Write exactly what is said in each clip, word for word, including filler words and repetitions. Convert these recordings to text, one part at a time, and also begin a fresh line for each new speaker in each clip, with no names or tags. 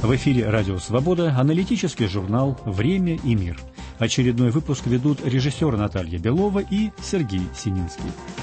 В эфире «Радио Свобода» аналитический журнал «Время и мир». Очередной выпуск ведут режиссер Наталья Белова и Сергей Сининский.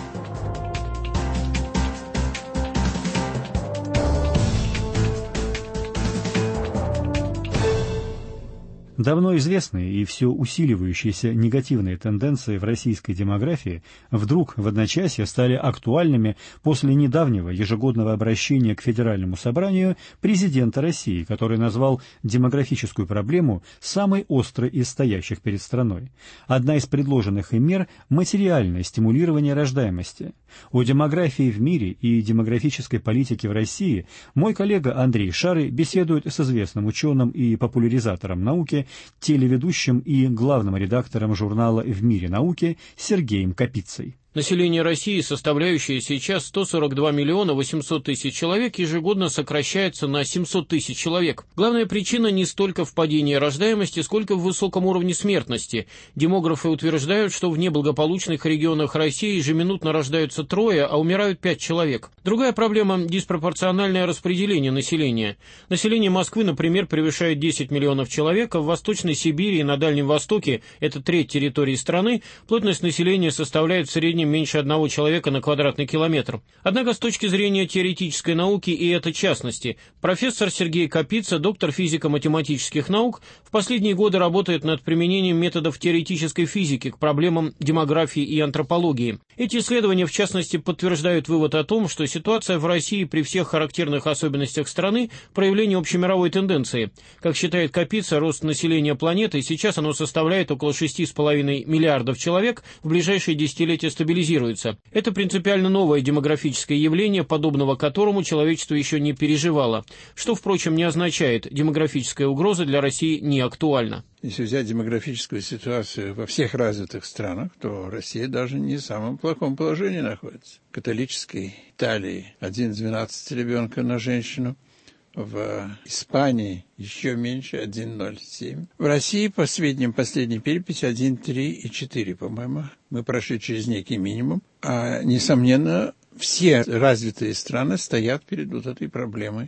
Давно известные и все усиливающиеся негативные тенденции в российской демографии вдруг в одночасье стали актуальными после недавнего ежегодного обращения к Федеральному собранию президента России, который назвал демографическую проблему самой острой из стоящих перед страной. Одна из предложенных им мер – материальное стимулирование рождаемости. О демографии в мире и демографической политике в России мой коллега Андрей Шары беседует с известным ученым и популяризатором науки, телеведущим и главным редактором журнала «В мире науки» Сергеем Капицей.
Население России, составляющее сейчас сто сорок два миллиона восемьсот тысяч человек, ежегодно сокращается на семьсот тысяч человек. Главная причина не столько в падении рождаемости, сколько в высоком уровне смертности. Демографы утверждают, что в неблагополучных регионах России ежеминутно рождаются трое, а умирают пять человек. Другая проблема – диспропорциональное распределение населения. Население Москвы, например, превышает десять миллионов человек, а в Восточной Сибири и на Дальнем Востоке, это треть территории страны, плотность населения составляет в среднем меньше одного человека на квадратный километр. Однако с точки зрения теоретической науки, и это частности, профессор Сергей Капица, доктор физико-математических наук, в последние годы работает над применением методов теоретической физики к проблемам демографии и антропологии. Эти исследования, в частности, подтверждают вывод о том, что ситуация в России при всех характерных особенностях страны – проявление общемировой тенденции. Как считает Капица, рост населения планеты, сейчас оно составляет около шести с половиной миллиардов человек, в ближайшие десятилетия стабилизируется. Это принципиально новое демографическое явление, подобного которому человечество еще не переживало, что, впрочем, не означает, демографическая угроза для России не актуальна.
Если взять демографическую ситуацию во всех развитых странах, то Россия даже не в самом плохом положении находится. В католической Италии один из двенадцати ребенка на женщину, в Испании еще меньше, один целых ноль семь. В России, по сведениям последней переписи, один целых три и четыре, по-моему. Мы прошли через некий минимум. А, несомненно, все развитые страны стоят перед вот этой проблемой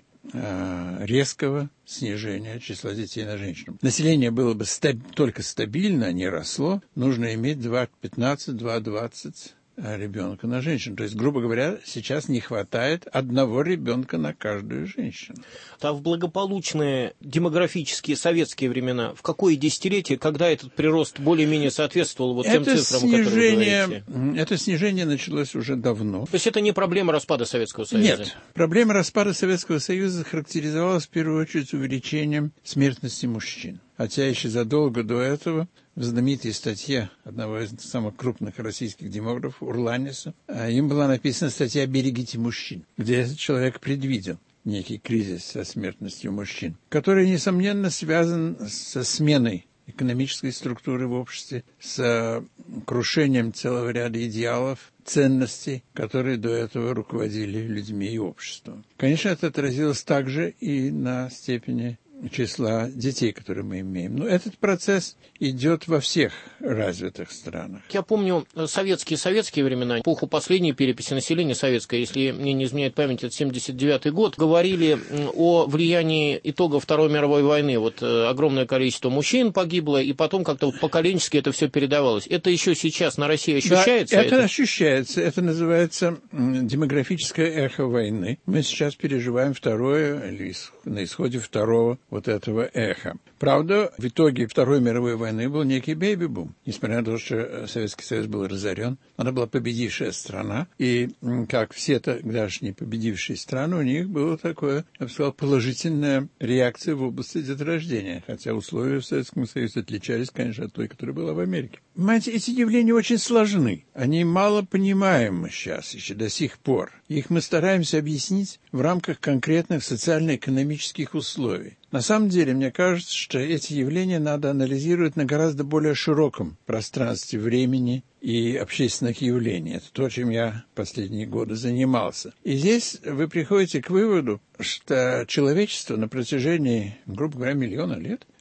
а, резкого снижения числа детей на женщину. Население было бы стаб- только стабильно, не росло. Нужно иметь два целых пятнадцать, два целых двадцать ребенка на женщину. То есть, грубо говоря, сейчас не хватает одного ребенка на каждую женщину.
А в благополучные демографические советские времена, в какое десятилетие, когда этот прирост более-менее соответствовал вот тем
это
цифрам,
снижение,
о которых вы говорите?
Это снижение началось уже давно.
То есть это не проблема распада Советского Союза?
Нет. Проблема распада Советского Союза характеризовалась в первую очередь увеличением смертности мужчин. Хотя еще задолго до этого в знаменитой статье одного из самых крупных российских демографов Урланиса им была написана статья «Берегите мужчин», где этот человек предвидел некий кризис со смертностью мужчин, который, несомненно, связан со сменой экономической структуры в обществе, с крушением целого ряда идеалов, ценностей, которые до этого руководили людьми и обществом. Конечно, это отразилось также и на степени числа детей, которые мы имеем. Но этот процесс идет во всех развитых странах.
Я помню советские советские времена, эпоху последней переписи населения советской, если мне не изменяет память, это семьдесят девятый год, говорили о влиянии итогов Второй мировой войны. Вот огромное количество мужчин погибло, и потом как-то вот поколенчески это все передавалось. Это еще сейчас на России ощущается?
Да, это,
это
ощущается. Это называется демографическое эхо войны. Мы сейчас переживаем второе, или на исходе второго вот этого эха. Правда, в итоге Второй мировой войны был некий бэйби-бум. Несмотря на то, что Советский Союз был разорен, она была победившая страна, и, как все тогдашние победившие страны, у них была такая, я бы сказал, положительная реакция в области деторождения, хотя условия в Советском Союзе отличались, конечно, от той, которая была в Америке. Понимаете, эти явления очень сложны. Они мало понимаемы сейчас еще до сих пор. Их мы стараемся объяснить в рамках конкретных социально-экономических условий. На самом деле, мне кажется, что эти явления надо анализировать на гораздо более широком пространстве времени и общественных явлений. Это то, чем я последние годы занимался. И здесь вы приходите к выводу, что человечество на протяжении, грубо говоря, миллиона лет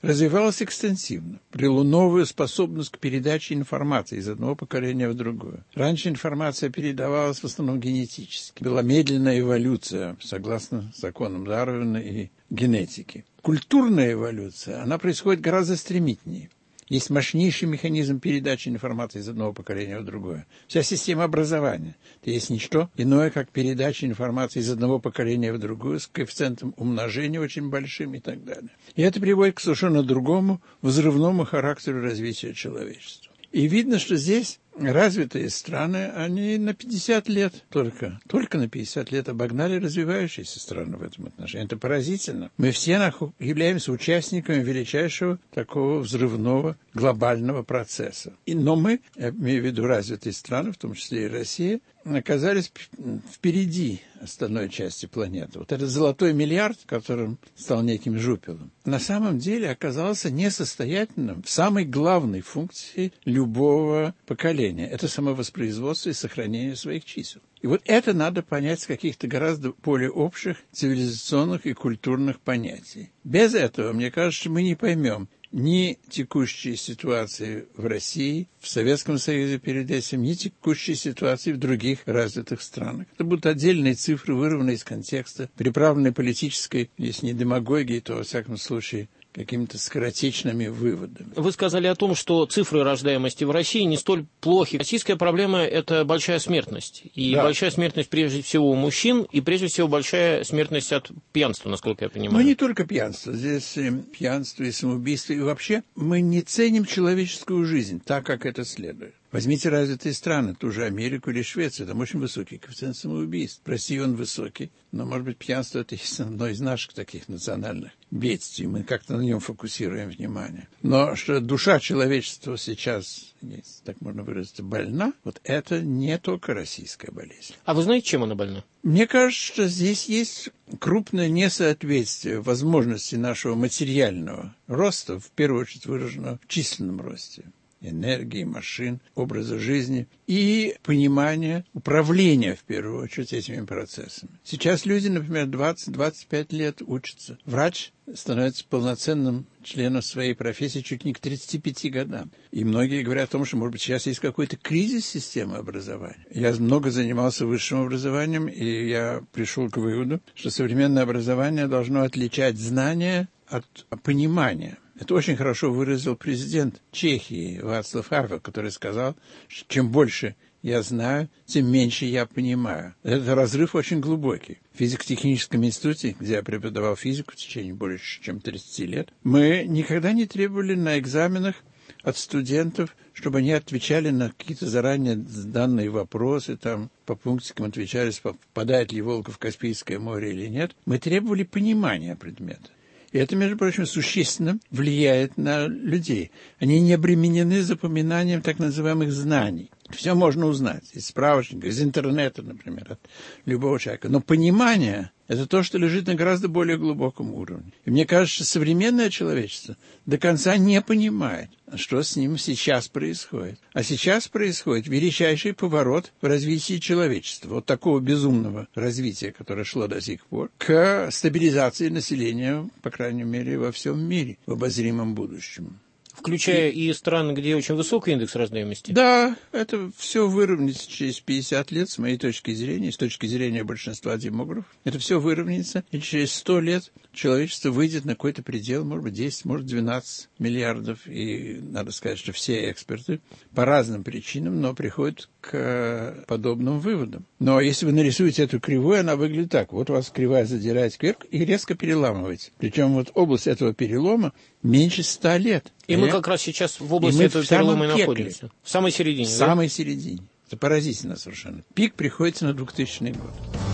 развивалось экстенсивно, привело новую способность к передаче информации из одного поколения в другое. Раньше информация передавалась в основном генетически. Была медленная эволюция, согласно законам Дарвина и генетики. Культурная эволюция, она происходит гораздо стремительнее. Есть мощнейший механизм передачи информации из одного поколения в другое. Вся система образования. Это есть ничто иное, как передача информации из одного поколения в другое с коэффициентом умножения очень большим и так далее. И это приводит к совершенно другому взрывному характеру развития человечества. И видно, что здесь развитые страны, они на пятьдесят лет только, только на пятьдесят лет обогнали развивающиеся страны в этом отношении. Это поразительно. Мы все являемся участниками величайшего такого взрывного глобального процесса. И, но мы, я имею в виду развитые страны, в том числе и Россия, оказались впереди остальной части планеты. Вот этот золотой миллиард, которым стал неким жупелом, на самом деле оказался несостоятельным в самой главной функции любого поколения. Это самовоспроизводство и сохранение своих чисел. И вот это надо понять с каких-то гораздо более общих цивилизационных и культурных понятий. Без этого, мне кажется, мы не поймем ни текущие ситуации в России, в Советском Союзе перед этим, ни текущие ситуации в других развитых странах. Это будут отдельные цифры, вырванные из контекста, приправленные политической, если не демагогией, то, во всяком случае, какими-то скоротечными выводами.
Вы сказали о том, что цифры рождаемости в России не столь плохи. Российская проблема – это большая смертность. И да. большая смертность прежде всего у мужчин, и прежде всего большая смертность от пьянства, насколько я понимаю.
Ну, не только пьянство. Здесь и пьянство, и самоубийство. И вообще мы не ценим человеческую жизнь так, как это следует. Возьмите развитые страны, ту же Америку или Швецию, там очень высокий коэффициент самоубийств. В России он высокий, но, может быть, пьянство – это одно из наших таких национальных бедствий. Мы как-то на нем фокусируем внимание. Но что душа человечества сейчас, если так можно выразиться, больна, вот это не только российская болезнь.
А вы знаете, чем она больна?
Мне кажется, что здесь есть крупное несоответствие возможностей нашего материального роста, в первую очередь выраженного в численном росте. Энергии, машин, образа жизни и понимания управления, в первую очередь, этими процессами. Сейчас люди, например, двадцать-двадцать пять лет учатся. Врач становится полноценным членом своей профессии чуть не к тридцати пяти годам. И многие говорят о том, что, может быть, сейчас есть какой-то кризис системы образования. Я много занимался высшим образованием, и я пришел к выводу, что современное образование должно отличать знания от понимания. Это очень хорошо выразил президент Чехии Вацлав Хавел, который сказал, что чем больше я знаю, тем меньше я понимаю. Этот разрыв очень глубокий. В физико-техническом институте, где я преподавал физику в течение больше чем тридцати лет, мы никогда не требовали на экзаменах от студентов, чтобы они отвечали на какие-то заранее данные вопросы, там по пунктикам отвечали, попадает ли Волга в Каспийское море или нет. Мы требовали понимания предмета. И это, между прочим, существенно влияет на людей. Они не обременены запоминанием так называемых знаний. Все можно узнать из справочника, из интернета, например, от любого человека. Но понимание – это то, что лежит на гораздо более глубоком уровне. И мне кажется, что современное человечество до конца не понимает, что с ним сейчас происходит. А сейчас происходит величайший поворот в развитии человечества. Вот такого безумного развития, которое шло до сих пор, к стабилизации населения, по крайней мере, во всем мире в обозримом будущем.
Включая и страны, где очень высокий индекс рождаемости?
Да, это все выровняется через пятьдесят лет, с моей точки зрения, с точки зрения большинства демографов. Это все выровняется, и через сто лет человечество выйдет на какой-то предел, может быть, десять, может, двенадцать миллиардов. И надо сказать, что все эксперты по разным причинам, но приходят к подобным выводам. Но если вы нарисуете эту кривую, она выглядит так. Вот у вас кривая задирается кверх и резко переламывается. Причем вот область этого перелома меньше ста лет.
И мы как раз сейчас в области этого перелома и находимся. В самой середине.
В
да?
самой середине. Это поразительно совершенно. Пик приходится на двухтысячный год.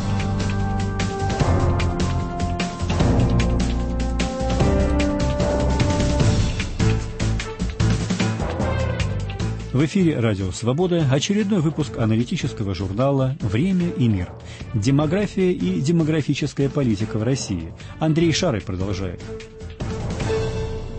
В эфире «Радио Свобода» очередной выпуск аналитического журнала «Время и мир». Демография и демографическая политика в России. Андрей Шарый продолжает.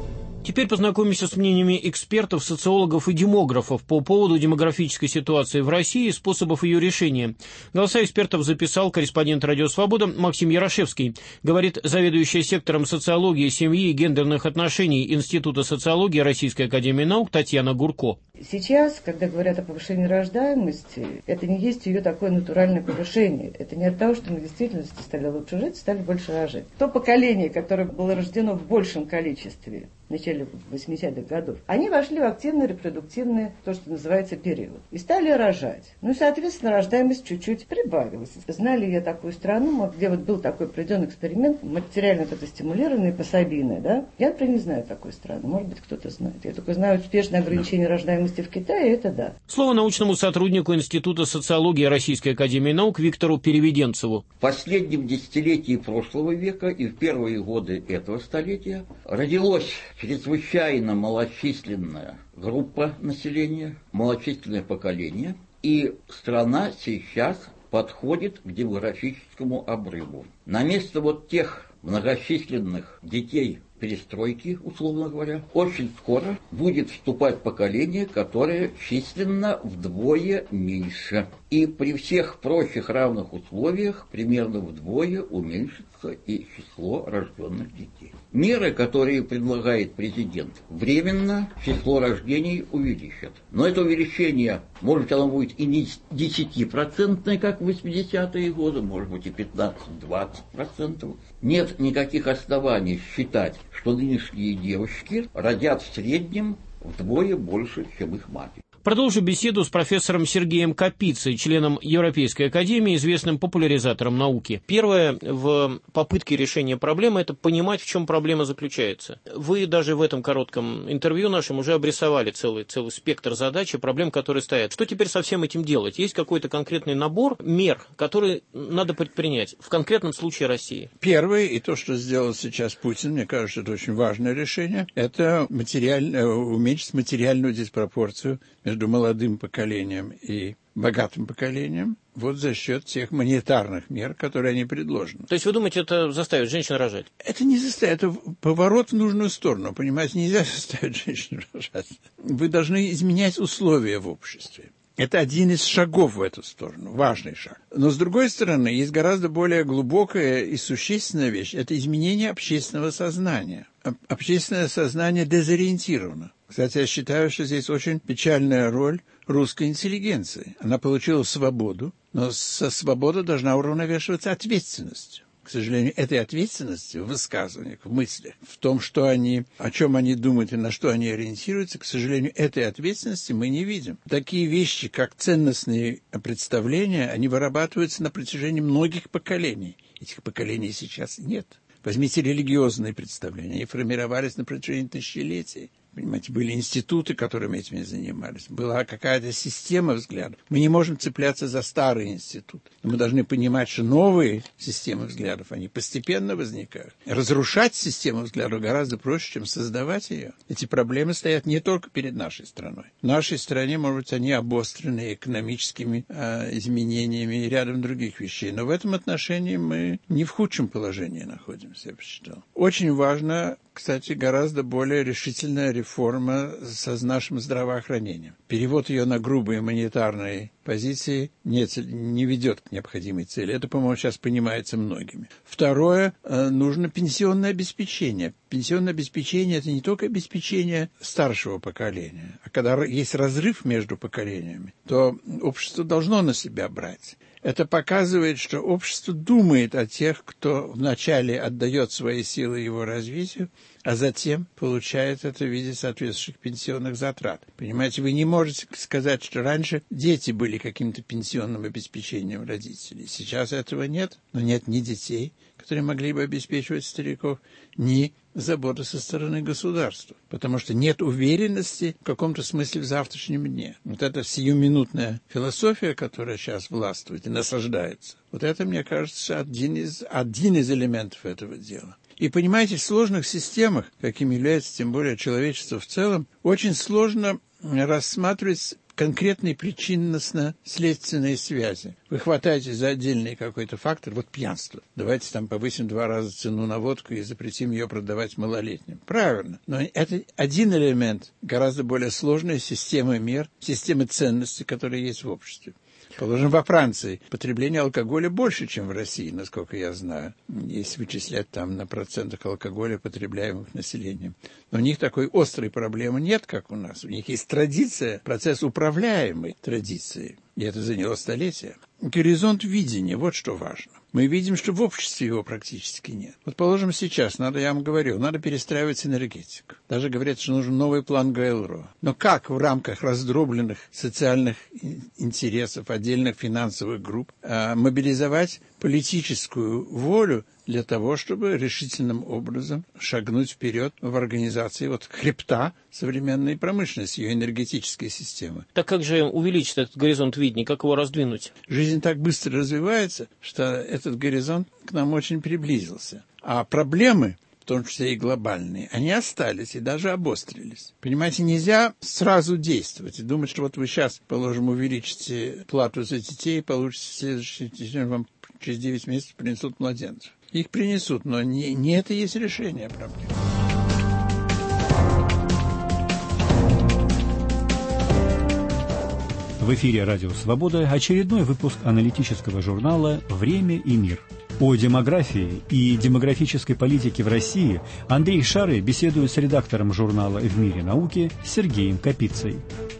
Теперь познакомимся с мнениями экспертов, социологов и демографов по поводу демографической ситуации в России и способов ее решения. Голоса экспертов записал корреспондент «Радио Свобода» Максим Ярошевский. Говорит заведующая сектором социологии, семьи и гендерных отношений Института социологии Российской академии наук Татьяна Гурко.
Сейчас, когда говорят о повышении рождаемости, это не есть ее такое натуральное повышение. Это не от того, что мы в действительности стали лучше жить, стали больше рожать. То поколение, которое было рождено в большем количестве в начале восьмидесятых годов, они вошли в активный репродуктивный, то, что называется, период. И стали рожать. Ну и, соответственно, рождаемость чуть-чуть прибавилась. Знали я такую страну, где вот был такой проведен эксперимент, материально это стимулированный, пособийный, да? Я, например, не знаю такой страны. Может быть, кто-то знает. Я только знаю успешное ограничение рождаемости в Китае, это да.
Слово научному сотруднику Института социологии Российской академии наук Виктору Переведенцеву.
В последнем десятилетии прошлого века и в первые годы этого столетия родилось чрезвычайно малочисленная группа населения, малочисленное поколение, и страна сейчас подходит к демографическому обрыву. На место вот тех многочисленных детей перестройки, условно говоря, очень скоро будет вступать поколение, которое численно вдвое меньше. И при всех прочих равных условиях примерно вдвое уменьшится и число рожденных детей. Меры, которые предлагает президент, временно число рождений увеличат. Но это увеличение, может, оно будет и не десятипроцентное, как в восьмидесятые годы, может быть и пятнадцать-двадцать процентов. Нет никаких оснований считать, что нынешние девочки родят в среднем вдвое больше, чем их матери.
Продолжу беседу с профессором Сергеем Капицей, членом Европейской академии, известным популяризатором науки. Первое в попытке решения проблемы – это понимать, в чем проблема заключается. Вы даже в этом коротком интервью нашем уже обрисовали целый, целый спектр задач и проблем, которые стоят. Что теперь со всем этим делать? Есть какой-то конкретный набор мер, которые надо предпринять в конкретном случае России?
Первое, и то, что сделал сейчас Путин, мне кажется, это очень важное решение, это материаль... уменьшить материальную диспропорцию между молодым поколением и богатым поколением, вот за счет тех монетарных мер, которые они предложены.
То есть вы думаете, это заставит женщин рожать?
Это не заставит, это поворот в нужную сторону. Понимаете, нельзя заставить женщин рожать. Вы должны изменять условия в обществе. Это один из шагов в эту сторону, важный шаг. Но, с другой стороны, есть гораздо более глубокая и существенная вещь. Это изменение общественного сознания. Общественное сознание дезориентировано. Кстати, я считаю, что здесь очень печальная роль русской интеллигенции. Она получила свободу, но со свободой должна уравновешиваться ответственностью. К сожалению, этой ответственности в высказываниях, в мыслях, в том, что они, о чем они думают и на что они ориентируются, к сожалению, этой ответственности мы не видим. Такие вещи, как ценностные представления, они вырабатываются на протяжении многих поколений. Этих поколений сейчас нет. Возьмите религиозные представления. Они формировались на протяжении тысячелетий. Понимаете, были институты, которыми этими занимались. Была какая-то система взглядов. Мы не можем цепляться за старый институт. Мы должны понимать, что новые системы взглядов, они постепенно возникают. Разрушать систему взглядов гораздо проще, чем создавать ее. Эти проблемы стоят не только перед нашей страной. В нашей стране, может быть, они обострены экономическими э, изменениями и рядом других вещей. Но в этом отношении мы не в худшем положении находимся, я бы считал. Очень важно, кстати, гораздо более решительная реформа со нашим здравоохранением. Перевод ее на грубые монетарные позиции не, не ведет к необходимой цели. Это, по-моему, сейчас понимается многими. Второе, нужно пенсионное обеспечение. Пенсионное обеспечение – это не только обеспечение старшего поколения, а когда есть разрыв между поколениями, то общество должно на себя брать. Это показывает, что общество думает о тех, кто вначале отдает свои силы его развитию, а затем получает это в виде соответствующих пенсионных затрат. Понимаете, вы не можете сказать, что раньше дети были каким-то пенсионным обеспечением родителей. Сейчас этого нет, но нет ни детей, которые могли бы обеспечивать стариков, ни заботы со стороны государства, потому что нет уверенности в каком-то смысле в завтрашнем дне. Вот эта сиюминутная философия, которая сейчас властвует и насаждается, вот это, мне кажется, один из, один из элементов этого дела. И, понимаете, в сложных системах, каким является тем более человечество в целом, очень сложно рассматривать конкретные причинно-следственные связи. Вы хватаетесь за отдельный какой-то фактор, вот пьянство. Давайте там повысим два раза цену на водку и запретим ее продавать малолетним. Правильно. Но это один элемент гораздо более сложной системы мер, системы ценностей, которые есть в обществе. Положим, во Франции потребление алкоголя больше, чем в России, насколько я знаю, если вычислять там на процентах алкоголя, потребляемых населением. Но у них такой острой проблемы нет, как у нас. У них есть традиция, процесс управляемой традицией. И это заняло столетия. Горизонт видения, вот что важно. Мы видим, что в обществе его практически нет. Вот, положим, сейчас, надо, я вам говорю, надо перестраивать энергетику. Даже говорят, что нужен новый план ГЛРО. Но как в рамках раздробленных социальных интересов, отдельных финансовых групп, мобилизовать политическую волю для того, чтобы решительным образом шагнуть вперед в организации вот хребта современной промышленности, ее энергетической системы.
Так как же увеличить этот горизонт видения, как его раздвинуть?
Жизнь так быстро развивается, что этот горизонт к нам очень приблизился. А проблемы, в том числе и глобальные, они остались и даже обострились. Понимаете, нельзя сразу действовать и думать, что вот вы сейчас, положим, увеличите плату за детей, и получите следующий день, вам через девять месяцев принесут младенцев. Их принесут, но не, не это есть решение проблемы.
В эфире «Радио Свобода» очередной выпуск аналитического журнала «Время и мир». О демографии и демографической политике в России Андрей Шары беседует с редактором журнала «В мире науки» Сергеем Капицей.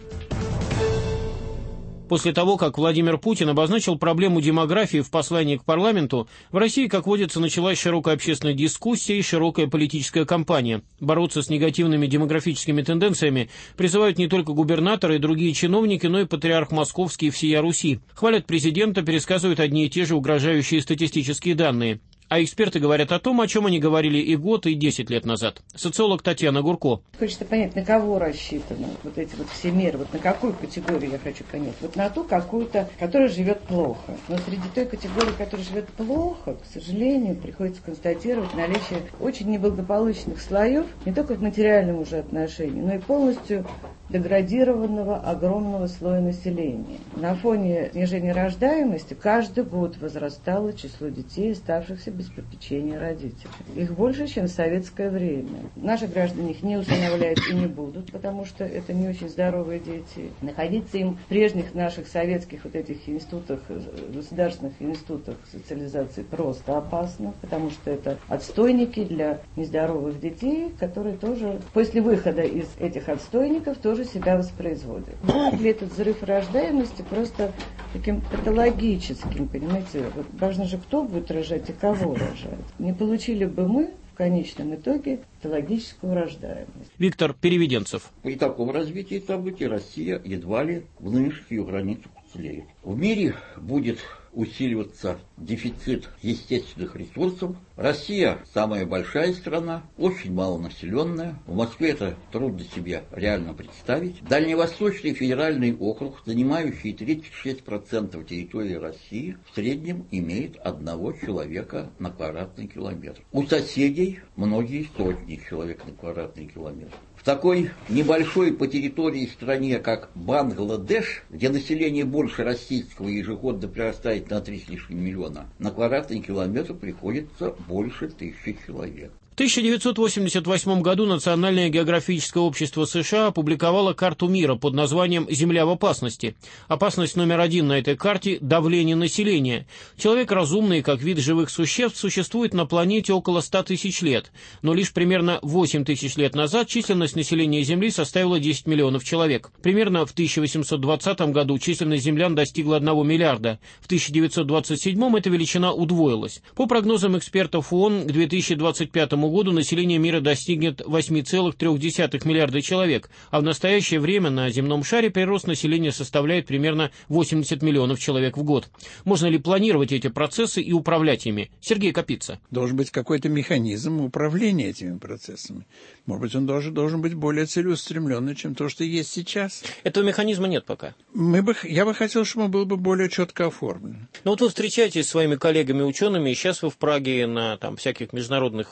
После того, как Владимир Путин обозначил проблему демографии в послании к парламенту, в России, как водится, началась широкая общественная дискуссия и широкая политическая кампания. Бороться с негативными демографическими тенденциями призывают не только губернаторы и другие чиновники, но и патриарх Московский и всея Руси. Хвалят президента, пересказывают одни и те же угрожающие статистические данные. А эксперты говорят о том, о чем они говорили и год, и десять лет назад. Социолог Татьяна Гурко.
Хочется понять, на кого рассчитаны вот эти вот все меры, вот на какую категорию я хочу понять. Вот на ту какую-то, которая живет плохо. Но среди той категории, которая живет плохо, к сожалению, приходится констатировать наличие очень неблагополучных слоев, не только в материальном уже отношении, но и полностью деградированного огромного слоя населения. На фоне снижения рождаемости каждый год возрастало число детей, оставшихся без попечения родителей. Их больше, чем в советское время. Наши граждане их не усыновляют и не будут, потому что это не очень здоровые дети. Находиться им в прежних наших советских вот этих институтах, государственных институтах социализации просто опасно, потому что это отстойники для нездоровых детей, которые тоже после выхода из этих отстойников тоже себя воспроизводят. Будет ли этот взрыв рождаемости просто таким патологическим, понимаете? Вот важно же, кто будет рожать и кого рожать. Не получили бы мы в конечном итоге патологическую рождаемость.
Виктор Переведенцев.
При таком развитии событий Россия едва ли в нынешних ее границах уцелеет. В мире будет усиливаться дефицит естественных ресурсов. Россия самая большая страна, очень малонаселенная. В Москве это трудно себе реально представить. Дальневосточный федеральный округ, занимающий тридцать шесть процентов территории России, в среднем имеет одного человека на квадратный километр. У соседей многие сотни человек на квадратный километр. В такой небольшой по территории стране, как Бангладеш, где население больше российского и ежегодно прирастает на три с лишним миллиона, на квадратный километр приходится больше тысячи человек.
В тысяча девятьсот восемьдесят восьмом году Национальное географическое общество США опубликовало карту мира под названием «Земля в опасности». Опасность номер один на этой карте – давление населения. Человек разумный, как вид живых существ, существует на планете около ста тысяч лет, но лишь примерно восемь тысяч лет назад численность населения Земли составила десять миллионов человек. Примерно в тысяча восемьсот двадцатом году численность землян достигла одного миллиарда. В тысяча девятьсот двадцать седьмом эта величина удвоилась. По прогнозам экспертов ООН, к две тысячи двадцать пятому году население мира достигнет восемь целых три десятых миллиарда человек, а в настоящее время на земном шаре прирост населения составляет примерно восемьдесят миллионов человек в год. Можно ли планировать эти процессы и управлять ими? Сергей Капица.
Должен быть какой-то механизм управления этими процессами. Может быть, он должен, должен быть более целеустремленный, чем то, что есть сейчас.
Этого механизма нет пока.
Мы бы, я бы хотел, чтобы он был бы более четко оформлен.
Ну вот вы встречаетесь с своими коллегами-учеными, и сейчас вы в Праге на там, всяких международных встречах,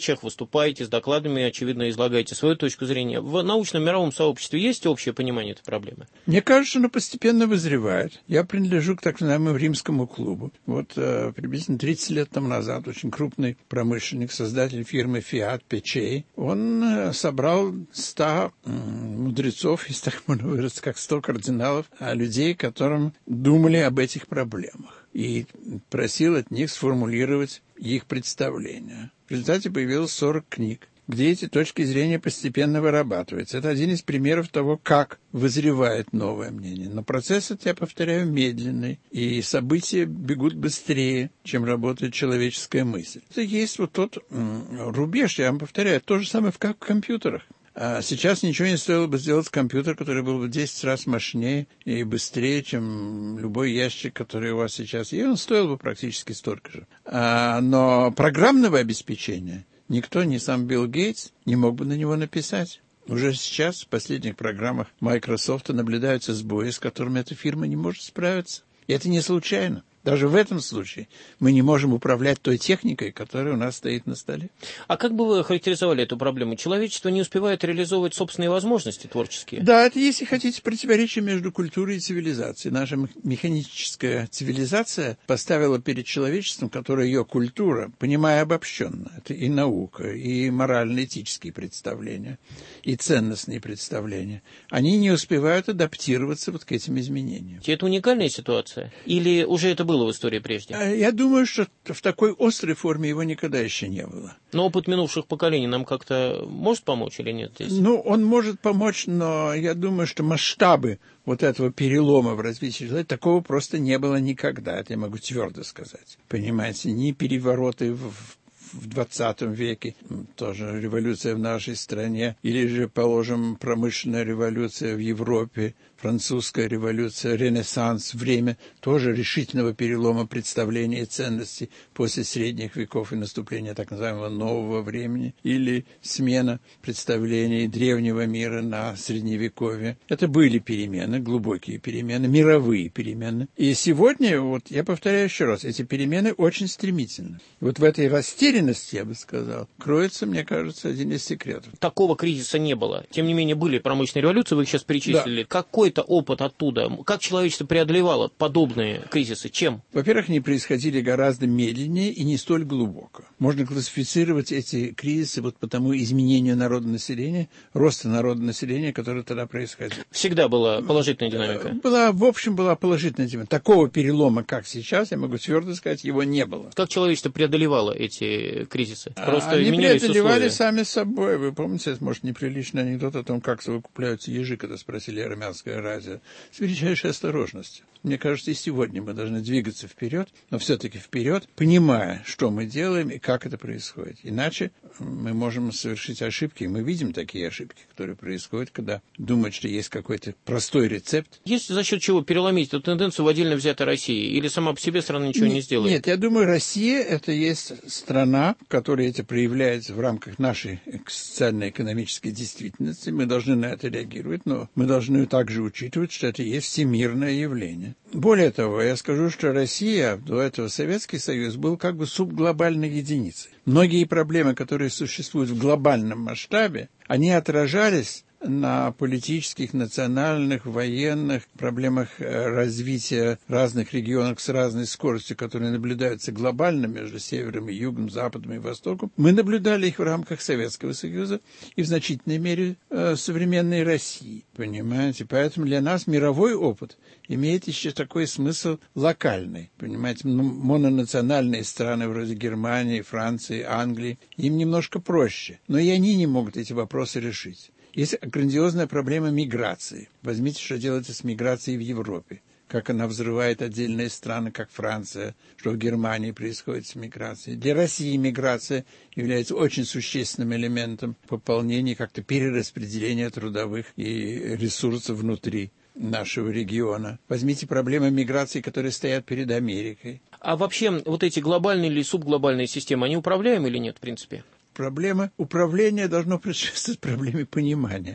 встречах, выступаете с докладами, очевидно, излагаете свою точку зрения. В научном мировом сообществе есть общее понимание этой проблемы?
Мне кажется, оно постепенно вызревает. Я принадлежу к так называемому римскому клубу. Вот э, приблизительно тридцать лет тому назад очень крупный промышленник, создатель фирмы Fiat Pecei, он э, собрал ста э, мудрецов, если так можно выразиться, как сто кардиналов, а людей, которым думали об этих проблемах, и просил от них сформулировать их представления. В результате появилось сорок книг, где эти точки зрения постепенно вырабатываются. Это один из примеров того, как вызревает новое мнение. Но процесс, это, я повторяю, медленный, и события бегут быстрее, чем работает человеческая мысль. Это есть вот тот м- рубеж, я вам повторяю, то же самое, как в компьютерах. А сейчас ничего не стоило бы сделать компьютер, который был бы в десять раз мощнее и быстрее, чем любой ящик, который у вас сейчас. И он стоил бы практически столько же. А, но программного обеспечения никто, ни сам Билл Гейтс, не мог бы на него написать. Уже сейчас в последних программах Microsoft наблюдаются сбои, с которыми эта фирма не может справиться. И это не случайно. Даже в этом случае мы не можем управлять той техникой, которая у нас стоит на столе.
А как бы вы характеризовали эту проблему? Человечество не успевает реализовывать собственные возможности творческие?
Да, это, если хотите, противоречие между культурой и цивилизацией. Наша механическая цивилизация поставила перед человечеством, которое ее культура, понимая обобщенно, это и наука, и морально-этические представления, и ценностные представления, они не успевают адаптироваться вот к этим изменениям.
Это уникальная ситуация? Или уже это было в истории прежде?
Я думаю, что в такой острой форме его никогда еще не было.
Но опыт минувших поколений нам как-то может помочь или нет здесь?
Ну, он может помочь, но я думаю, что масштабы вот этого перелома в развитии человека, такого просто не было никогда. Это я могу твердо сказать. Понимаете, ни перевороты в в двадцатом веке, тоже революция в нашей стране, или же, положим, промышленная революция в Европе, французская революция, Ренессанс, время тоже решительного перелома представлений и ценностей после средних веков и наступления так называемого нового времени, или смена представлений древнего мира на средневековье. Это были перемены, глубокие перемены, мировые перемены. И сегодня, вот я повторяю еще раз, эти перемены очень стремительны. Вот в этой растерянности, я бы сказал, кроется, мне кажется, один из секретов.
Такого кризиса не было. Тем не менее, были промышленные революции, вы их сейчас перечислили. Да. Какой это опыт оттуда? Как человечество преодолевало подобные кризисы? Чем?
Во-первых, они происходили гораздо медленнее и не столь глубоко. Можно классифицировать эти кризисы вот по тому изменению народонаселения, роста народонаселения, которое тогда происходило.
Всегда была положительная динамика?
Была, в общем, была положительная динамика. Такого перелома, как сейчас, я могу твердо сказать, его не было.
Как человечество преодолевало эти кризисы? Просто
они
менялись
преодолевали
условия.
Сами собой. Вы помните, это, может, неприличный анекдот о том, как совокупляются ежи, когда спросили армянское радио. С величайшей осторожностью. Мне кажется, и сегодня мы должны двигаться вперед, но все-таки вперед, понимая, что мы делаем и как это происходит. Иначе мы можем совершить ошибки, и мы видим такие ошибки, которые происходят, когда думают, что есть какой-то простой рецепт.
Есть за счет чего переломить эту тенденцию в отдельно взятой России? Или сама по себе страна ничего
не,
не сделает?
Нет, я думаю, Россия – это есть страна, в которой это проявляется в рамках нашей социально-экономической действительности. Мы должны на это реагировать, но мы должны также учитывать, что это есть всемирное явление. Более того, я скажу, что Россия, до этого Советский Союз, был как бы субглобальной единицей. Многие проблемы, которые существуют в глобальном масштабе, они отражались на политических, национальных, военных проблемах развития разных регионов с разной скоростью, которые наблюдаются глобально между севером и югом, западом и востоком. Мы наблюдали их в рамках Советского Союза и в значительной мере э, современной России. Понимаете? Поэтому для нас мировой опыт имеет еще такой смысл локальный. Понимаете? Мононациональные страны вроде Германии, Франции, Англии, им немножко проще. Но и они не могут эти вопросы решить. Есть грандиозная проблема миграции. Возьмите, что делается с миграцией в Европе. Как она взрывает отдельные страны, как Франция, что в Германии происходит с миграцией. Для России миграция является очень существенным элементом пополнения, как-то перераспределения трудовых и ресурсов внутри нашего региона. Возьмите проблемы миграции, которые стоят перед Америкой.
А вообще вот эти глобальные или субглобальные системы, они управляемы или нет, в принципе?
Проблема управления должно предшествовать проблеме понимания.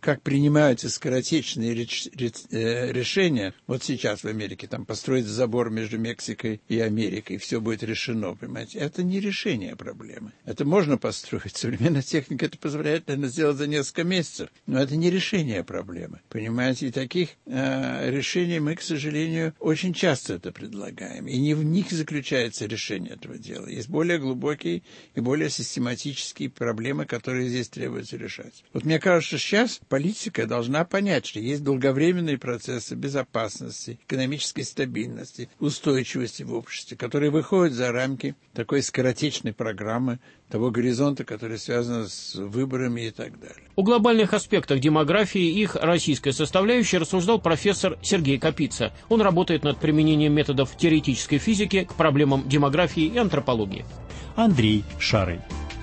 как принимаются скоротечные реч, реч, э, решения, вот сейчас в Америке, там построить забор между Мексикой и Америкой, все будет решено, понимаете, это не решение проблемы. Это можно построить, современная техника это позволяет, наверное, сделать за несколько месяцев, но это не решение проблемы, понимаете, и таких э, решений мы, к сожалению, очень часто это предлагаем, и не в них заключается решение этого дела. Есть более глубокие и более систематические проблемы, которые здесь требуется решать. Вот мне кажется, сейчас политика должна понять, что есть долговременные процессы безопасности, экономической стабильности, устойчивости в обществе, которые выходят за рамки такой скоротечной программы, того горизонта, который связан с выборами и так далее.
О глобальных аспектах демографии и их российской составляющей рассуждал профессор Сергей Капица. Он работает над применением методов теоретической физики к проблемам демографии и антропологии.
Андрей Шарый.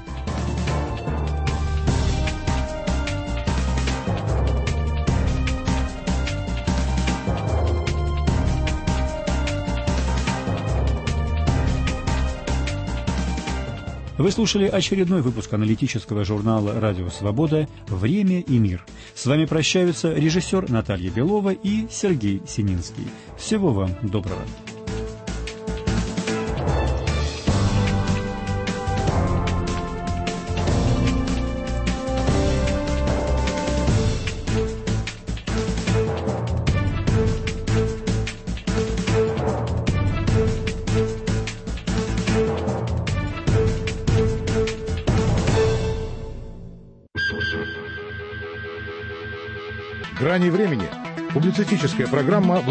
Вы слушали очередной выпуск аналитического журнала «Радио Свобода. Время и мир». С вами прощаются режиссер Наталья Белова и Сергей Сининский. Всего вам доброго.
«Грани времени» – публицистическая программа